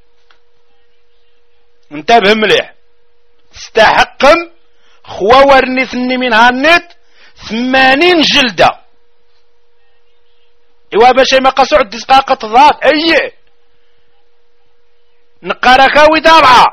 انتبه مليح استحقم خوا ورني ثني من هالنت ثمانين جلدة إيوا باش ما قصو عد دقاقة ضاد أي نقاركاوي دابعة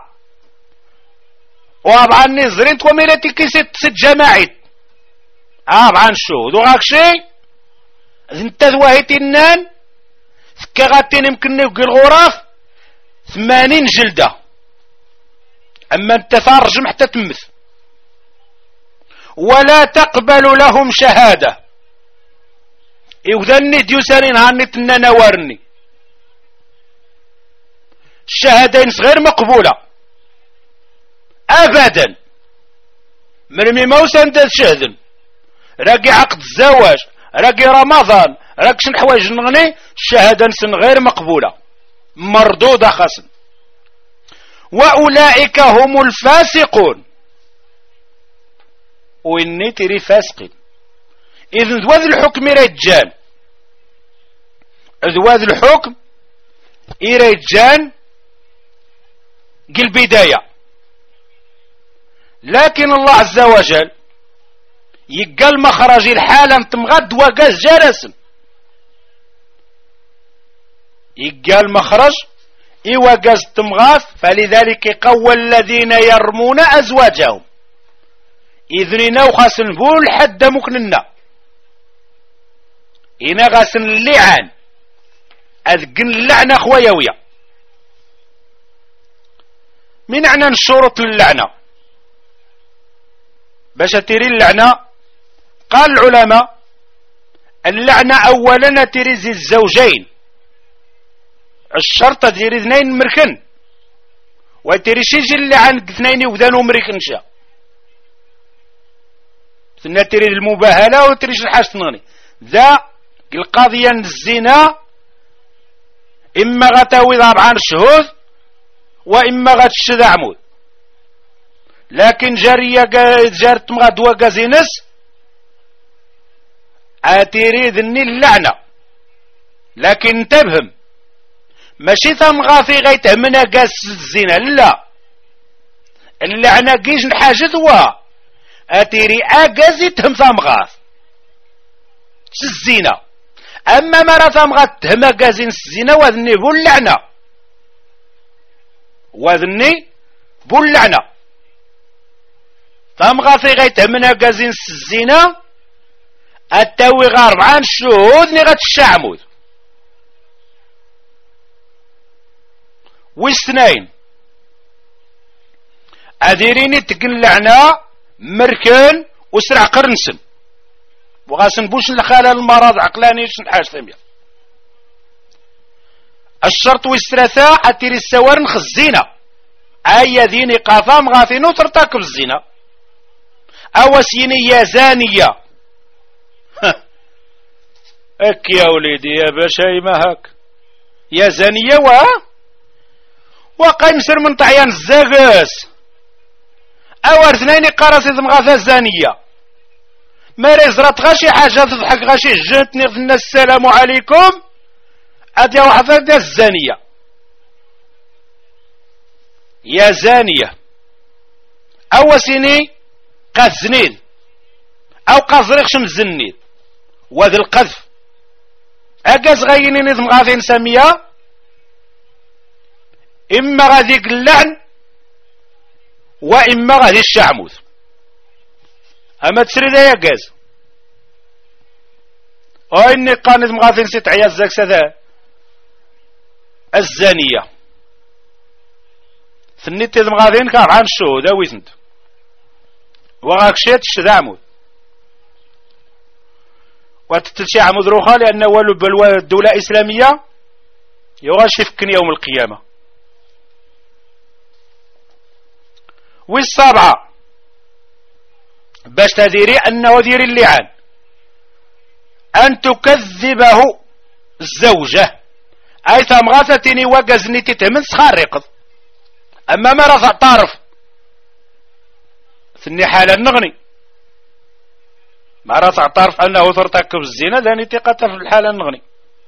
وابعا نزرين توميلتي كي ست ست جماعيت ابعا نشوهد وغاك شي انت ذواهيتي النان ثكاغاتين يمكن نوقي الغراف ثمانين جلدة اما انت ترجم حتى تمث ولا تقبل لهم شهادة يوذني ديوسانين هاني تنانا وارني الشهادين غير مقبولة ابدا مرمي موسى انت شهدن راقي عقد الزواج راقي رمضان راك شن حوايج نغني الشهادة نسن غير مقبولة مردودة خاصن واولئك هم الفاسقون واني تري فاسقين اذن ذوذ الحكم رجال ذوذ الحكم رجال قل بداية لكن الله عز وجل يقال مخرج الحالة تمغد وقاز جرسم يقال مخرج إيواقاز تمغاث فلذلك قوى الذين يرمون أزواجهم إذن نوخس نقول حد مكننا إنا غاسن اللعان أذقن اللعنة خويوية من عنا نشورة اللعنة باش تري اللعنة قال العلماء اللعنة أولا تريز الزوجين الشرطة تري اثنين مركن وتري شيجي اللعن اثنين وذانو مركنشا ثم تري المباهلة وتريش الحاج تنغني ذا القضية الزنا إما غتاوي طبعا الشهود وإما غتشد عمود لكن جارية جارت مغدوة قازينس اتيري ذني اللعنة لكن انتبهم ماشي ثمغا في غيته من قاس الزنا لا اللعنة كيش نحاجة وا اتيري اقازي تهم ثمغاث الزنا اما مرة ثمغا تهم قازين الزنا وذني بو اللعنة وذني بو اللعنة ثمغا في غيته من قازين الزنا التاوي غارب عن الشهود نغت الشعمود واثنين اديريني تقن لعنا مركن وسرع قرنسن وغاسنبوش الخلل المرض عقلاني شنحاج ثمية الشرط والثلاثة أتيري السوار نخزينة أي ذيني قاثام غاثينو ترتكب الزنا أو سيني يا زانية اك يا وليدي يا باشا ما هاك يا زانية وا وقايم سر من طعيان الزاقس أو اثنين قارس مغاثة زانية ما رزرت غاشي حاجة تضحك غاشي جنتني الناس السلام عليكم أدي واحدة الزانية يا زانية أو سيني قاز زنيد أو قاز ريخش مزنيد وذي القذف أقاز غيني نظم غاثين سامية إما غادي اللعن وإما غادي الشعموث أما تسري ذا يقاز وإني قانت مغاثين ست عياز ذاك سذا الزانية ثنيت إذ مغاثين كان عن شو ذا ويثنت وغاك شيت الشذا عمود وتتلشي عمود روخا لأنه ولو بلوى الدولة إسلامية يغاشي فكن يوم القيامة. والسابعة باش تديري أنه ديري اللعان أن تكذبه الزوجة أي ثمغاثتني وقزني تتمن سخارقض أما ما رفع طارف ثني حالا نغني ما رفع طارف أنه ترتكب الزنا ذاني تقة في الحالة نغني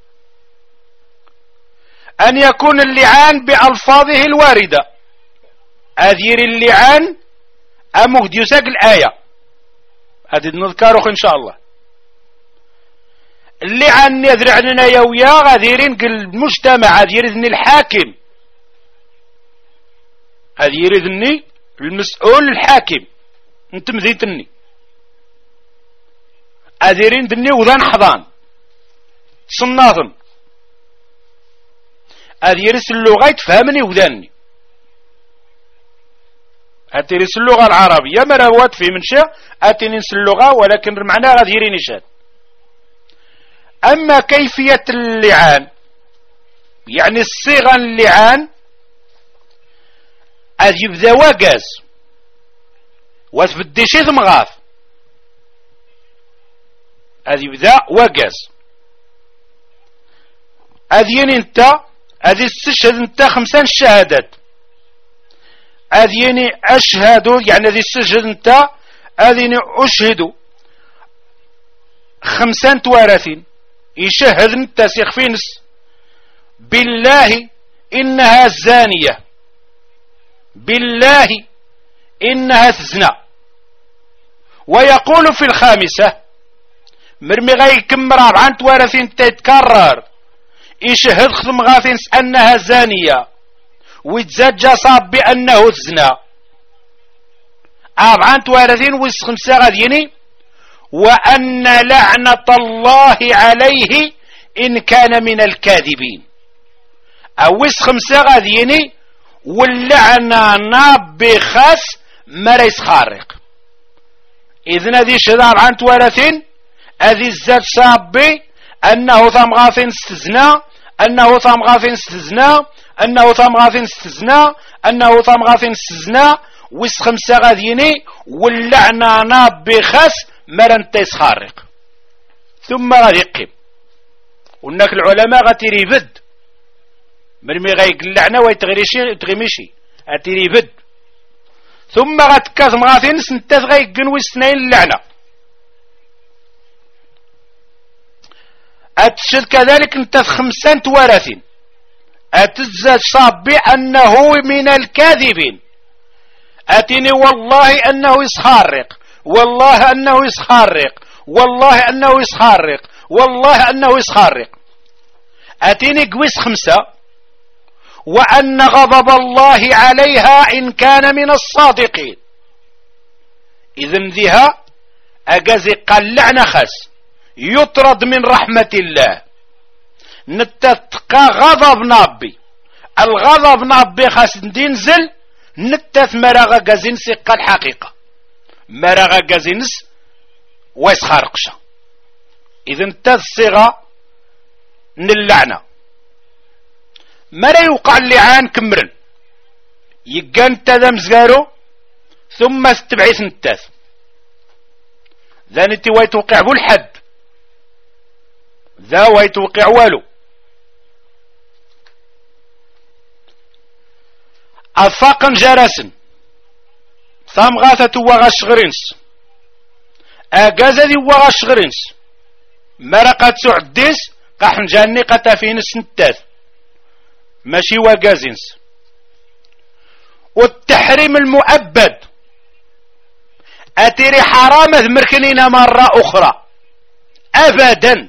أن يكون اللعان بألفاظه الواردة أدير اللعان أمهد يساق الآية هذه نذكره إن شاء الله اللعان يذر عننا يويا غاديرين قل المجتمع هذا يرذني الحاكم هذا يرذني المسؤول الحاكم انت مذيتني أديرين دني وذان حضان صناظم أديرس اللغة يتفهمني وذاني أتيرس اللغة العربية مراوات في منشأ أتينس اللغة ولكن معناها غاديرين يشاد. أما كيفية اللعان يعني الصيغة اللعان أذ يبدأ وقاز وتبدي شي ثمغاث أذ يبدأ وقاز أذين انت أذي استشهد انت خمسان شهادات أذيني أشهد يعني أذي استشهد انت أذيني أشهد خمسان توارثين يشهد انت سيخفينس بالله إنها زانية بالله إنها تزنى ويقول في الخامسة مرمي غاي كم رابعان توارثين تتكرر يشهد خصم غافينس أنها زانية ويتزجى صاب بأنه تزنى رابعان توارثين ويس خمسة غاديني وأن لعنة الله عليه إن كان من الكاذبين أوس خمسة غاديني واللعنة نابخاس مريس خارق إذن هذه شذاب عن توارثين هذه الزاد صابي أنه ثم غافين استزنا أنه ثم غافين استزنا أنه ثم غافين استزنا أنه ثم غافين استزنا وس خمسة غاديني واللعنة نابخاس مرنتيس خارق ثم غادي يقيم وناك العلماء غاتيري بد مرمي غايق اللعنة ويتغريشي تغميشي غاتيري بد ثم غاتكاثم غاثين سنتاث غايقن ويسنين اللعنة أتشد كذلك انت خمسان توارثين أتزاد صابي أنه من الكاذبين أتني والله أنه يسخارق والله أنه يسخارق والله أنه يسخارق والله أنه يسخارق أتيني قويس خمسة وأن غضب الله عليها إن كان من الصادقين إذن ذيها أجازي قلعنا خس يطرد من رحمة الله نتتقى غضب نابي الغضب نابي خاس دينزل نتت مرغ جازين سقى الحقيقة مرغ جازينس ويسخارقشا إذن تذ الصيغة نلعنة ما لا يوقع اللعان كمرن يقان تذا مزقارو ثم استبعيث نتاث ذا نتي ويتوقع بو الحد ذا ويتوقع والو أفاقا جرسن ثام غاثة وغاش غرنس أجازة دي وغاش غرنس مرقة سعدس قحن جاني قتافين السنتاث ماشي وغازنس والتحريم المؤبد أتري حرامة مركنين مرة أخرى أبدا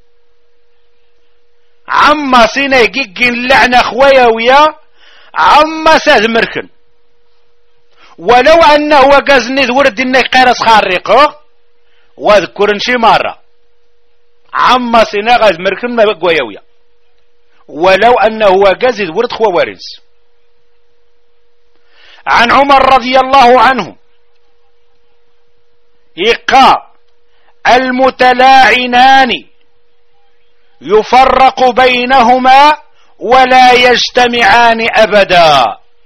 عما سينا يجيجين اللعنة خويا ويا عما ساد مركن ولو أنه وقازني ذورد إنك قارس خارقه واذكر شي مرة عما سينا غاز مركن ما بقوا يويا ولو أنه وقاز ذورد خوا وارنس. عن عمر رضي الله عنه إيقاء المتلاعنان يفرق بينهما ولا يجتمعان أبدا.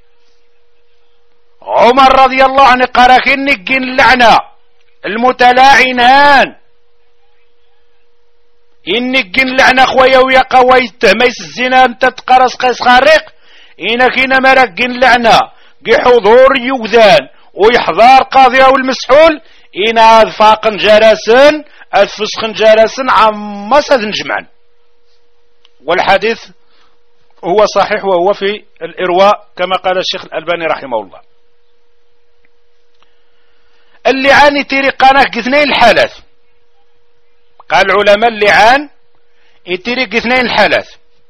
عمر رضي الله عنه قال كنك اللعنة المتلاعنان إنك اللعنة خويا ويا قويت ميس الزنا انت تقرص قيس خارق إنك إنا مرق اللعنة قي حضور يوذان ويحضار قاضي والمسحول إنا فاق جرسن الفسخ جرسن عما سنجمعن. والحديث هو صحيح وهو في الإرواء كما قال الشيخ الألباني رحمه الله. اللعان تيرقانه اثنين الحالات. قال العلماء اللعان يترك اثنين الحالات.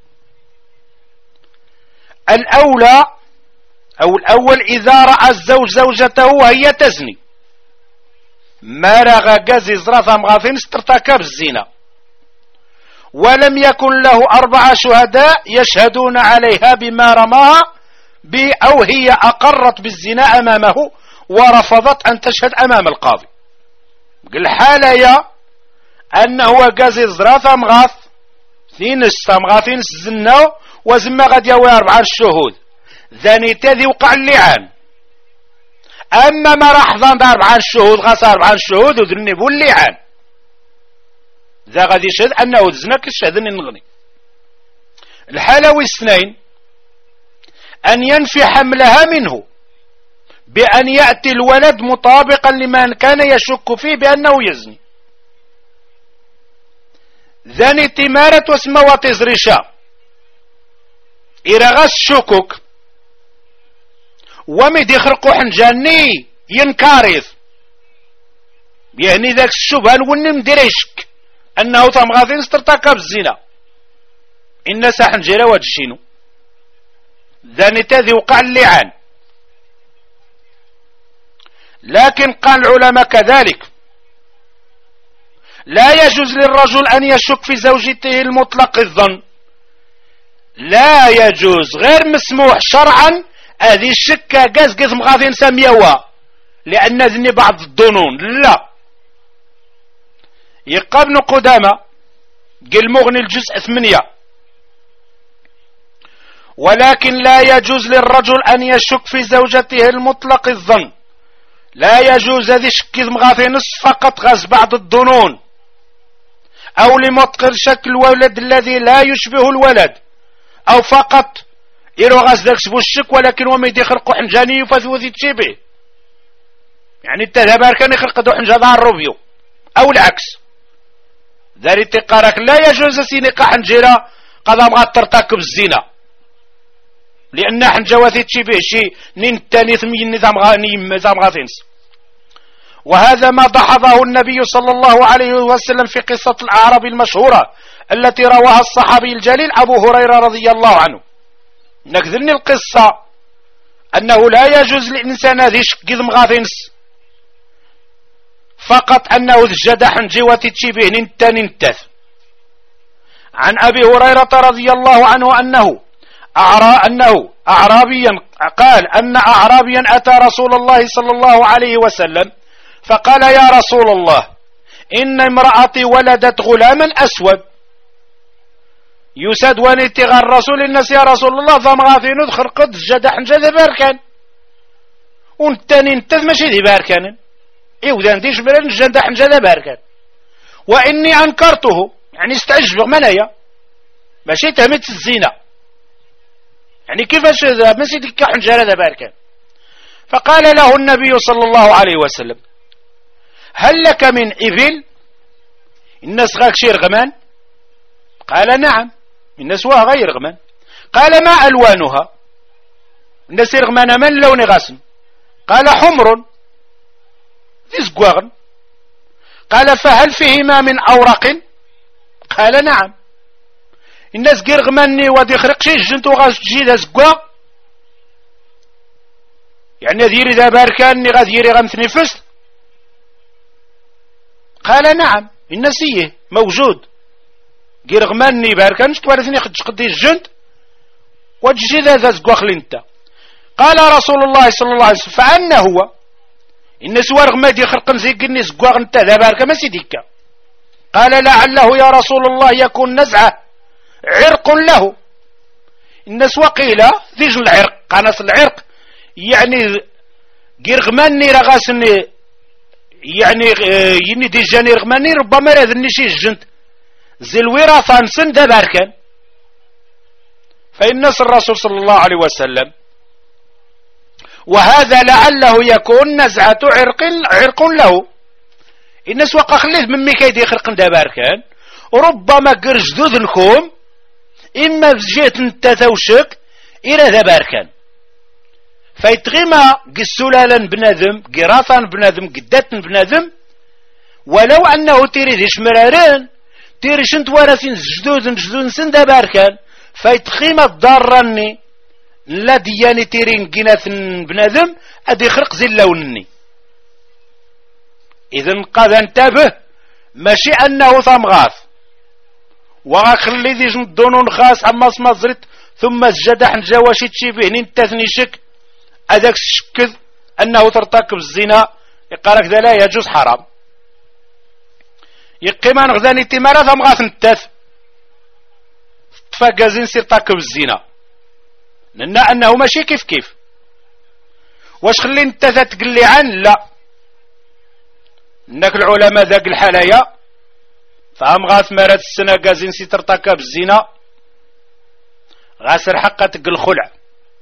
الأولى أو الأول إذا رأى الزوج زوجته وهي تزني ما رغى قزي زرافة مغافين استرتكب الزنا ولم يكن له أربع شهداء يشهدون عليها بما رماها أو هي أقرت بالزنا أمامه ورفضت أن تشهد أمام القاضي. الحالة يا أنه قزي زرافة مغاف ثينس مغافين الزنا وزما غاد يوي أربعة الشهود ذاني تذي وقع اللعان. أما ما راح ظن أربعة الشهود غاس أربعة الشهود وذني بو اللعان ذا غادي يشهد أنه الزنا كشهدني نغني. الحالة والاثنين أن ينفي حملها منه بأن يأتي الولد مطابقا لمن كان يشك فيه بأنه يزني ذاني تمارة واسمه وتزرشا إذا غاس شكك ومد يخرقوا حنجاني ينكارث يعني ذاك الشبهان ونم دريشك أنه تمغاثين استرتكب الزنا إن ساحن جيرا واجشينو ذاني تذي وقع اللعان. لكن قال العلماء كذلك لا يجوز للرجل أن يشك في زوجته المطلق الظن لا يجوز غير مسموح شرعا هذه الشكة قاز قاز مغاثين سميوا لأن ذني بعض الظنون لا. يقى ابن قدامة قال مغني الجزء ثمانية ولكن لا يجوز للرجل أن يشك في زوجته المطلق الظن لا يجوز هذه شك مغاثين فقط غاز بعض الظنون أو لمطقر شكل الولد الذي لا يشبه الولد أو فقط يرو غاز داك سبو الشك ولكن وما يدي خلقو حنجاني يفاثو ذي تشيبه يعني التذهبار كان يخلق دو حنجان الروبيو أو العكس ذاري تقارك لا يجوز سينيقا حنجيرا قضا مغاد ترتكب الزنا لأن حنجواتي تشيبه شي ننتاني ثمين نظام غاثينس. وهذا ما دحضه النبي صلى الله عليه وسلم في قصة الأعراب المشهورة التي رواها الصحابي الجليل أبو هريرة رضي الله عنه. نكذلني القصة أنه لا يجوز للإنسان هذه شك مغاثينس فقط أنه ذجد حنجواتي تشيبه ننتا ننتاث. عن أبي هريرة رضي الله عنه أنه أعرى أنه أعرابيا قال أن أعرابيا أتى رسول الله صلى الله عليه وسلم فقال يا رسول الله إن امرأتي ولدت غلاما أسود يساد وانيتي غير الرسول الناس يا رسول الله ضمغاثين ادخل قد جدا حنجا ذا باركان ونتاني نتذ ماشي ذي باركان إيودان ديش بلان جدا حنجا ذا باركان وإني أنكرته يعني استعجب منايا ماشي تهمت الزينة يعني كيفاش ماشي ديك حنجا ذا باركان. فقال له النبي صلى الله عليه وسلم هل لك من إبل الناس غاك شي رغمان؟ قال نعم الناس وها غير رغمان. قال ما ألوانها الناس رغمان من لون غاسم؟ قال حمر ذي زقواغن. قال فهل فيهما من أورق؟ قال نعم الناس غير رغماني ودي خرق شي جنتو غاس تجي زقواغ يعني ذيري ذا باركاني غاديري غمثني فست. قال نعم النسيه موجود غير غماني باركانش توارثني خدش قدي الجند وتجي ذا ذا زقواخ لنتا. قال رسول الله صلى الله عليه وسلم فأنا هو الناس ورغمادي خرقن زيقني زقواغ نتا ذا باركا ما سيديكا. قال لعله يا رسول الله يكون نزعه عرق له الناس وقيل ذيج العرق قناص العرق يعني غيرغماني رغاسني يعني يني ديجاني رغماني ربما راذني شي الجنت زي الوراثة نسن دا باركان. فإن نص الرسول صلى الله عليه وسلم وهذا لعله يكون نزعة عرق عرق له الناس وقع خليه من ميكايدي خرق دا باركان وربما قرج ذوذ نكوم إما بجيت نتاثوشك إلى ذا باركان فيتغيما قسولالا بنادم قراثا بنادم قدات بنادم ولو أنه تيري ديش مرارين تيري شنت وارسين جدود جدود سندا باركان فيتغيما ضارني لا دياني تيرين قناث بنادم أدي خرق زي اللونني. إذن قد انتبه ماشي أنه ثمغاث وغاخلي دي جندونون خاص عما سمازرت ثم الجدح نجاواشي تشيبه ننتثني شك أداك الشكذ أنه ترتكب الزنا يقالك ذا لا يجوز حرام يقيمان غذاني تمارا ثمغاث نتاث تفاقازين سير ترتكب الزنا لأن أنه ماشي كيف كيف واش خلي نتاث تقلي عن لا انك العلماء ذاك الحلايا فهم غاث مارات السنة قازين سي ترتكب الزنا غاسر حقا تقل خلع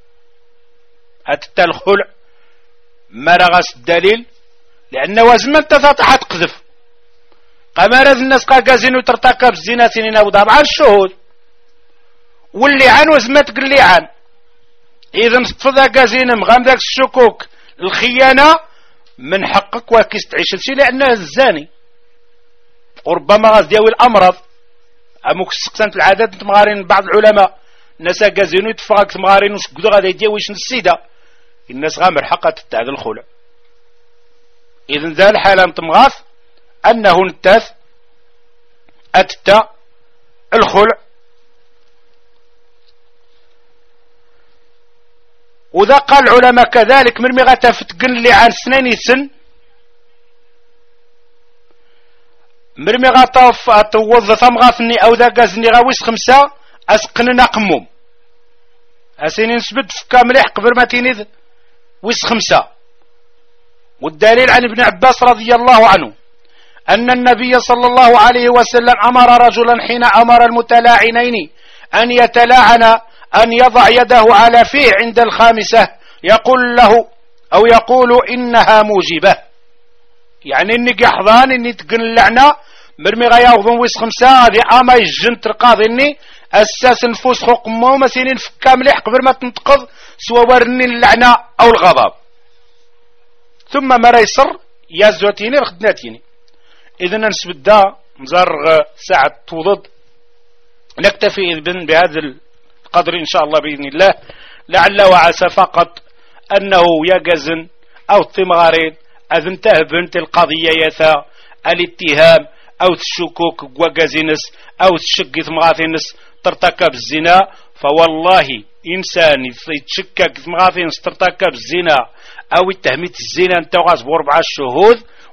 هاتتا الخلع مارا غاس الدليل لأن وزما انت تحت قذف قمارات الناس قا قازين وترتكب الزنا سنين وضع مع الشهود واللي عن وزما تقل عن إذا مستفضا قازين مغام ذاك الشكوك الخيانة من حقك وكيس تعيش الشيء لأنه الزاني وربما غاز دياوي الأمراض أموك السقسان العادات تمغارين بعض العلماء الناس قازينو يتفاق تمغارين وشكدو غادا يدياويش السيدة الناس غامر حقا تتعد الخلع. إذن ذا الحالة تمغاث أنه نتاث أتتا الخلع. وذا قال العلماء كذلك من مغاتا فتقن لي عن سناني سن مرمي غاطاف توظف مغاثني او ذا قازني غاويس خمسة اسقننا قموم اسيني نسبت فكا مليح قبل ما تينيذ ويس خمسة. والدليل عن ابن عباس رضي الله عنه ان النبي صلى الله عليه وسلم امر رجلا حين امر المتلاعنين ان يتلاعن أن يضع يده على فيه عند الخامسة يقول له أو يقول إنها موجبة يعني إني قحضان إني تقن اللعنة مرمي غياوضون ويس خمسة هذه آما يجن ترقاض إني أساس نفوس خوق موما سينين فكا مليح قبل ما تنتقض سوى ورني اللعنة أو الغضب ثم ما يسر يازوتيني رخدناتيني. إذن نسبت دا نزار ساعة توضد نكتفي إذن بهذا قدر إن شاء الله بإذن الله لعل وعسى فقط أنه يجزن أو الثمارين أذن تهبنت القضية يثا الاتهام أو الشكوك وجزنس أو الشك ثمغاثنس ترتكب الزنا فوالله إنسان يتشكك ثمغاثنس ترتكب الزنا أو التهميت الزنا انت غاز بأربعة شهود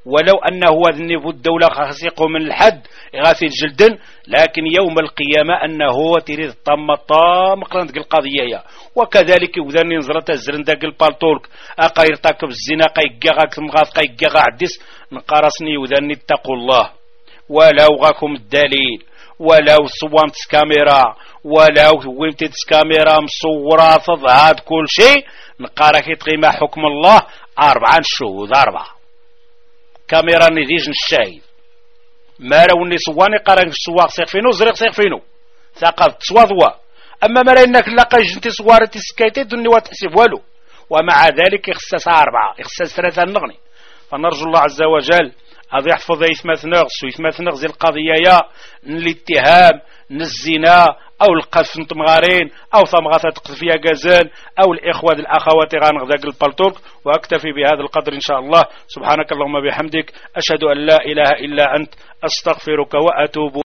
ولو أنه هو ذنب الدولة خاص يقوم من الحد غاثي الجلدن، لكن يوم القيامة أنه تريد طام طام قرنت القضية. وكذلك وذني نزرت الزرندق البالطولك أقا يرتكب الزنا قيقا كمغاث قيقا عدس نقارسني وذني اتقوا الله، ولو غاكم الدليل، ولو صوانت كاميرا، ولو ويمتت كاميرا مصورة تظهر كل شيء، نقارك يتقيم حكم الله أربعة شهود أربعة كاميرا نديج الشاهد ما روني صواني قارك السواق سيق فينو زريق سيق فينو ثقافة سواضوا. أما ما رأيناك لقى جنتي صوارتي سكايتي دوني وتحسب والو، ومع ذلك يخصص أربعة يخصص ثلاثة النغني. فنرجو الله عز وجل هذا يحفظ يثمث نغس ويثمث نغز القضية يا الاتهام الزنا أو القذف نتمغارين أو ثمغاثة تقذفية جازان أو الإخوة الأخوات غانغذاق البلطوك. وأكتفي بهذا القدر إن شاء الله. سبحانك اللهم بحمدك، أشهد أن لا إله إلا أنت، أستغفرك وأتوب